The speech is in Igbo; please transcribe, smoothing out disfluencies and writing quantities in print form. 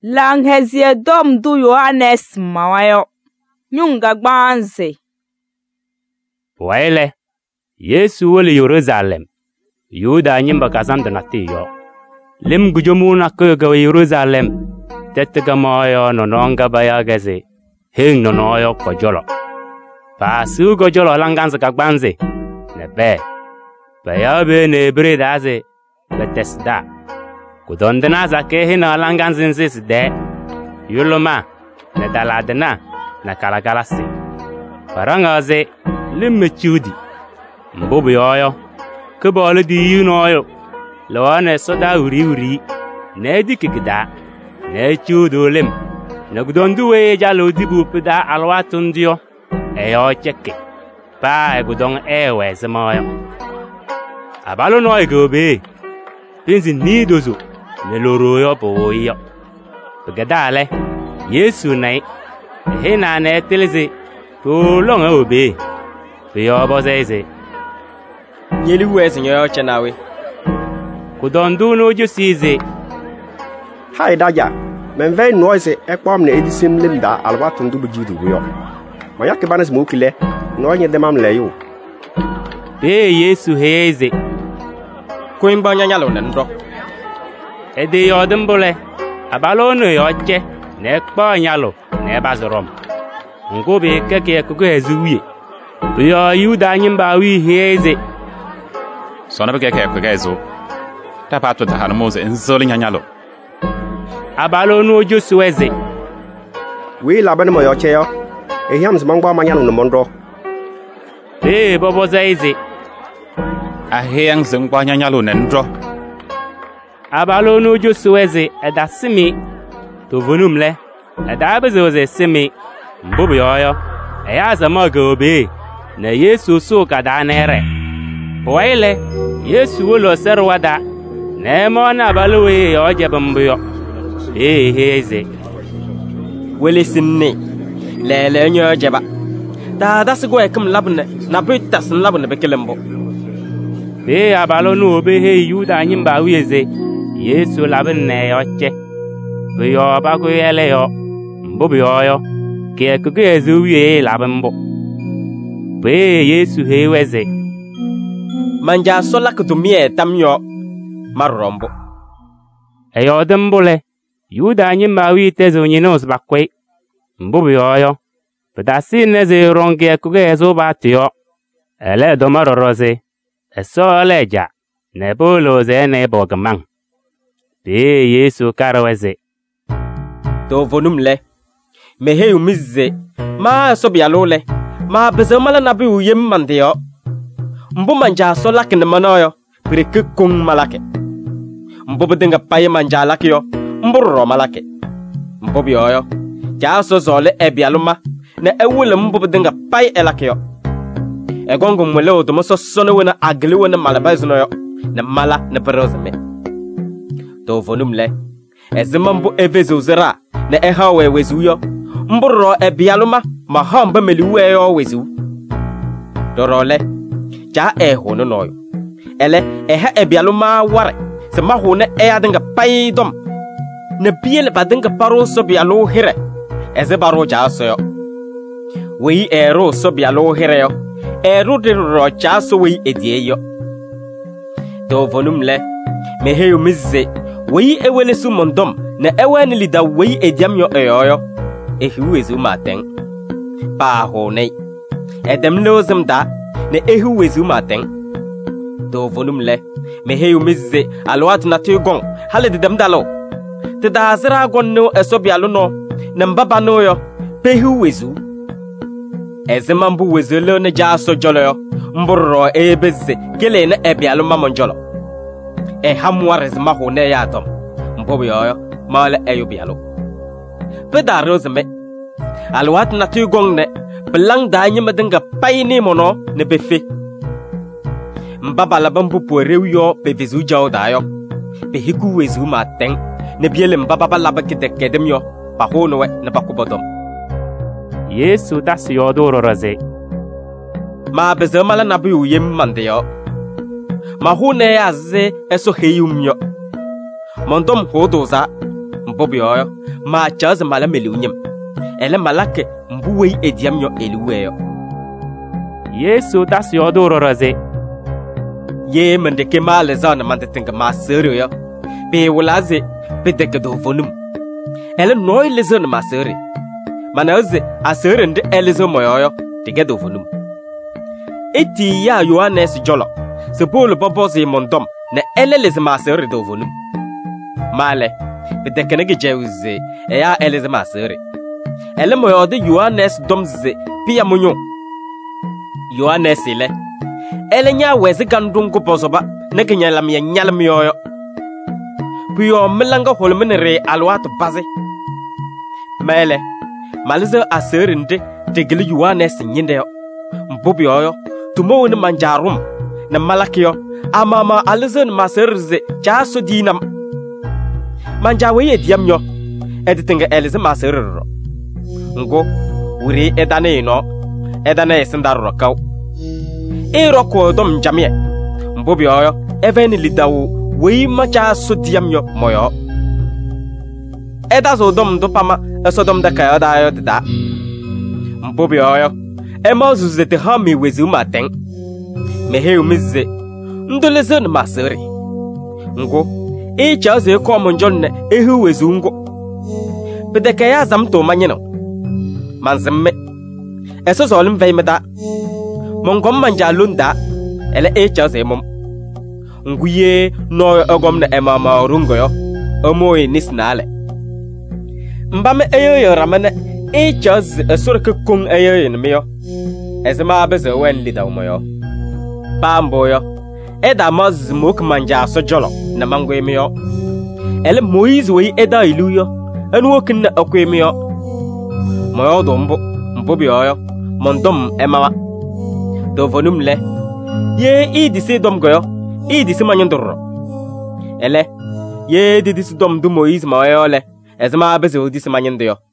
lang hezie dom du Yohanes mawayo nyunga gbanze waile Yesu wole Yerusalem Yuda nyimba kazanda na tiyo lim gujumuna kuga Yerusalem tetega moyo nononga bayagaze hing nonoyo kojolo pasu gojolo langanza kagbanze nebe bayabe ne bredaze betesda kudondena zake hina langanzinzis de yuloma ne daladena na kalagalasi parangaze limechudi mbobu yoyo kubole di yunoyo lawane soda uri ne dikigida ne chudo lim ne gudondu we jalo dibu pida alwatundio eyo cheke pa egudong ewe semoyo abalo no egobe pinzi nidozo ne loroyo boyo begadale Yesu nai hina ne teleze to long obe biyo bozeze nyeli wese nyo chenawe kudondu no jusize hai daja men ve noise ekpom ne edisim limda alwatun du bujidu yo maya ke banas mukile no nye demam leyo Yesu heze kuimba nyanyalo nendo ede yodumbule abalo no yoche ne kpo nyalo ne bazorom ngobe keke kugo ezuwie biyo Yuda nyimba wi heze sona beke kugo ezu ta patu ta hanmoze enzoli nyanyalo abalo no josuweze wi laban mo yoche yo ehiam zmangba manyalo no mondo bobo zaize ahiyang zengba nyanyalo nendo abalo no josuweze edasimi to vonumle edabezoze simi mbubu yoyo eyaza magobe na Yesu so kadanere boile Yesu wolo serwada na mona balwe yoje bambuyo heze wele sinne lele nyo jeba da sigo ekum labne na bitas labne bekelembo abalo no be he Yuda nyimba wieze Yesu labne yoche biyo bago yele yo mbubu yoyo ke kugezu wie labambo Yesu heweze manja sola kutumie tamyo marombo eyodembole Yuda nyimba wi tezo nyinos bakwe mbubu yoyo pedasi neze ronge kugezu batio ele domaroroze esoleja nebolo ze ne bogman Yesu karweze to vonumle mehe umizze ma sobialole ma bezamala nabi uyem mandio mbu manja sola kin manoyo pirike kung malake mbu bedenga paye manja lakyo mbu ro malake mbu biyoyo ja so zole ebialuma na ewule mbu bedenga paye elakyo egongo mwele odomo so sono wena agli wena malabazo yo na mala na perozme to vonumle ezimambu evezo zera na ehawe wezuyo mburo ebialuma mahamba meliwe yo wezu dorole ja ehono noyo ele eha ebialuma ware se mahone eyadinga paidom ne biele badinga paro so bialo hire eze baro ja soyo wi ero so bialo hire yo eru de ro ja so wi edieyo do vonumle meheyo mizze wi ewele su mondom na eweni lida wi ediamyo eyoyo ehiwezu mateng pa honei edem lozem da na ehiwezu mateng do vonumle meheyo mizze alwat na tugon halede dem dalo te da zira gonno esobialu no na mbaba no yo pehiwezu ezemambu wezelo na jaso jolo yo mburo ebeze kele na ebialu mamonjolo hamwarez mahone ya dom mbobo yoyo mala eyobialu peda rozme alwat na tugonne belang danye madinga payni mono ne befe mbaba la bambu porewiyo bevizu jaw dayo behiku wezu mateng ne biele mbaba la bakite kedemyo bahono we na bakubodom Yesu dasi yodoro raze ma bezamala na biu yem mandeyo mahune yaze eso heyumyo mondom hodoza mbobi oyo ma chaz mala meliunyem ele malake mbuwe ediamyo eliweyo Yesu das yoduroroze ye mendeke male zana mandetenga ma serio yo be wulaze bedeke do vonum ele noy lezon ma seri manaze asere nde elezo moyoyo tige do vonum eti ya Yohanes jolo se bolo bobozi mondom ne ele lez ma seri do vonum male bedeke ne gejewze e ya elez ma seri ele moyode Yohanes domze pia munyo Yohanes ile ele nya wezi gandungu bozoba ne kenyalam ya nyalam yoyo puyo melanga holmenere alwat baze mele malize aserinde tegeli Yohanes nyinde yo mbobi yoyo tumo woni manjarum na malakiyo amama alizen maserze chaso dinam manjawe yediam yo editinga elize maserro ngo wuri edane sindaro kaw ero ko dom jamie mbobi oyo even lidawo wei macha so diamyo moyo eda so dom do pama so dom da kayo da yo da mbobi oyo emozu zete ha mi wezi maten mehe umize ndolezon maseri ngo e chaze ko monjonne ehu wezi ngo bedeka ya zamto manyeno manzemme eso zolim veimeda mongom manjalunda ele e chaze mom nguye no ogom na emama rungoyo omoy nisnale mbame eyo ramane e chaze esorke kung eyo nmiyo ezema beze wen lida umoyo pamboyo eda maz mok manja sojolo na mango emiyo ele Moise we eda iluyo enu okin akwemiyo moyo dombo mbobi oyo mondom emawa do vonum le ye idisi dom goyo idisi manyondoro ele ye didisi dom du Moise ma yo le ezema beze odisi manyondo yo